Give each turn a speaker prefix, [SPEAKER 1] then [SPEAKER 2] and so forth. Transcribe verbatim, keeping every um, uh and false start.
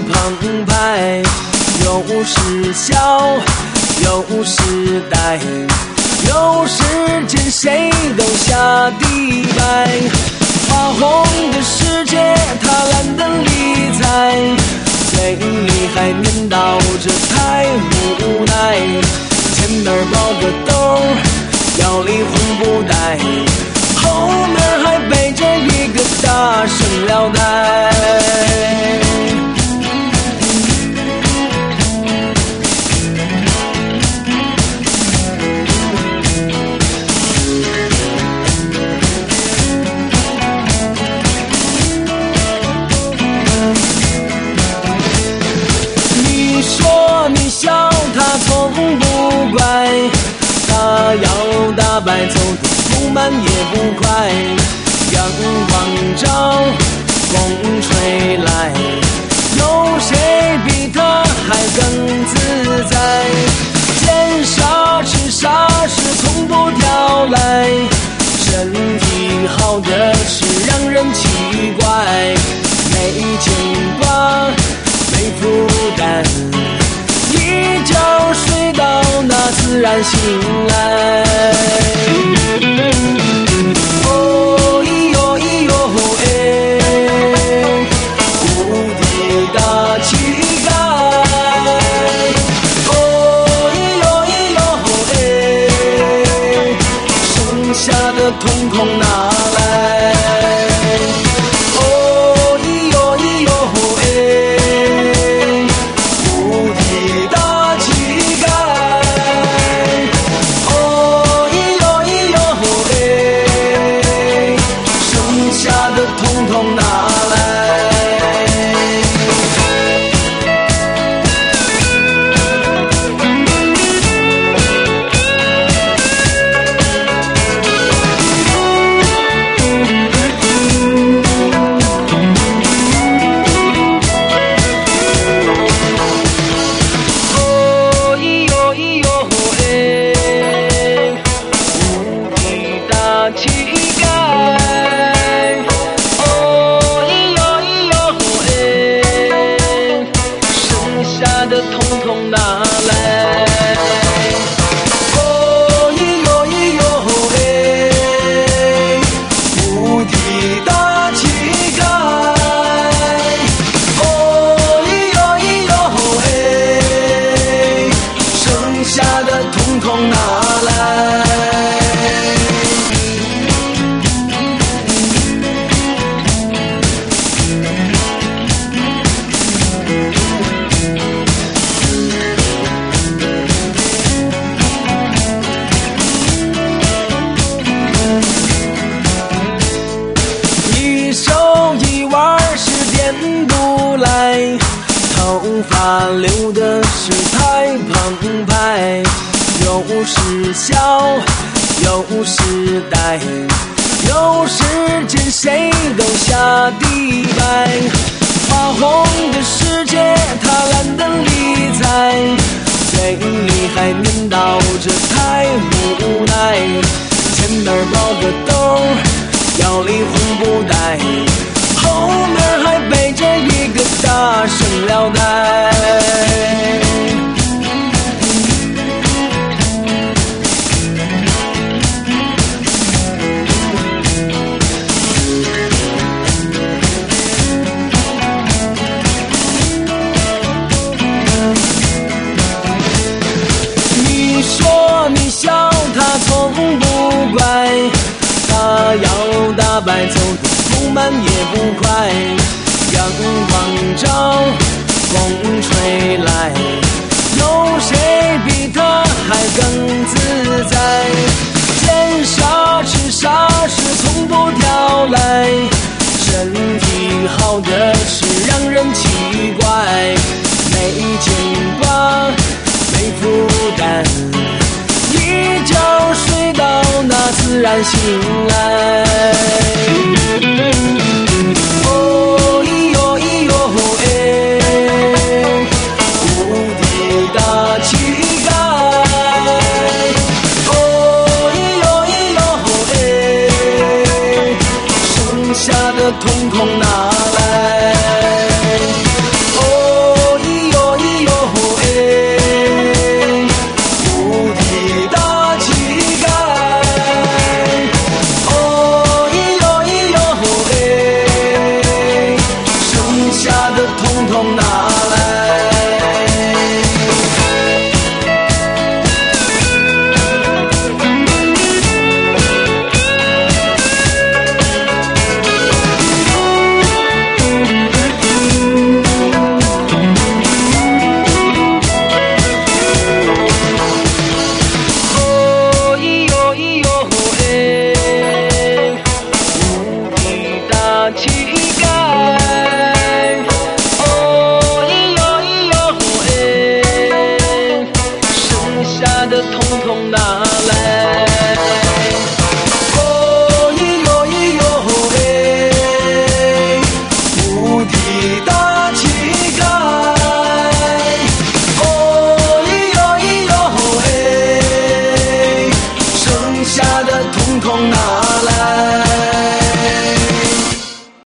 [SPEAKER 1] 澎湃，有时笑，有时呆，有时见谁都下地拜。花红的世界他懒得理睬，嘴里还念叨着太无奈，前面包个兜，腰里红布袋，后面还背着一个大绳腰带。你说你笑他从不怪，他要打败走得不慢也不快，阳光照，风吹来，有谁比他还更自在？见沙吃沙是从不挑来，身体好的是让人奇怪，没牵挂，没负担，一觉睡到那自然醒来。哦咿哟咿哟哎，无敌大气概。哦咿哟咿哟哎，剩下的统统拿来。哦咿哟咿哟哎，无敌大气概。哦咿哟咿哟哎，剩下的统统拿来。哦咿哟咿哟哎，无敌大气概。哦咿哟咿哟哎，剩下的统统拿来。哦咿哟咿哟哎，无敌大气概。哦咿哟咿哟哎，剩下的统统拿来。一手一腕是颠不来，头发留的是太澎湃，有时笑，有时呆，有时见谁都下地拜。花红的世界他懒得理睬，嘴里还念叨着太无奈，前面包个兜，腰里红布袋，后面还背着一个大绳腰带。你说你笑他从不怪，他要打败走得不慢也不快，阳光照，风吹来，有谁比他还更自在？见沙吃沙是从不挑来，身体好的是让人奇怪，没牵挂，没负担，一觉睡到那自然醒